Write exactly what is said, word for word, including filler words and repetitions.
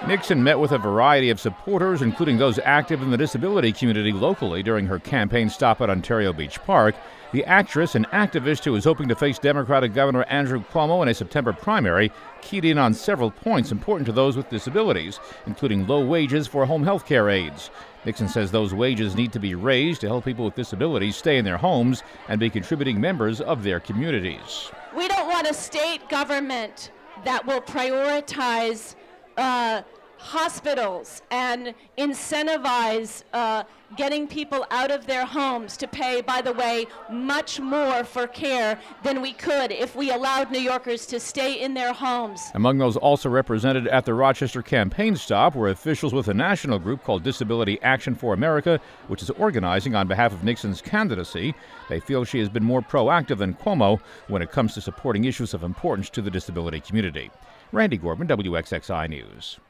Nixon met with a variety of supporters, including those active in the disability community locally during her campaign stop at Ontario Beach Park. The actress and activist who is hoping to face Democratic Governor Andrew Cuomo in a September primary keyed in on several points important to those with disabilities, including low wages for home health care aides. Nixon says those wages need to be raised to help people with disabilities stay in their homes and be contributing members of their communities. We don't want a state government that will prioritize uh, hospitals and incentivize uh, getting people out of their homes to pay, by the way, much more for care than we could if we allowed New Yorkers to stay in their homes. Among those also represented at the Rochester campaign stop were officials with a national group called Disability Action for America, which is organizing on behalf of Nixon's candidacy. They feel she has been more proactive than Cuomo when it comes to supporting issues of importance to the disability community. Randy Gorman, W X X I News.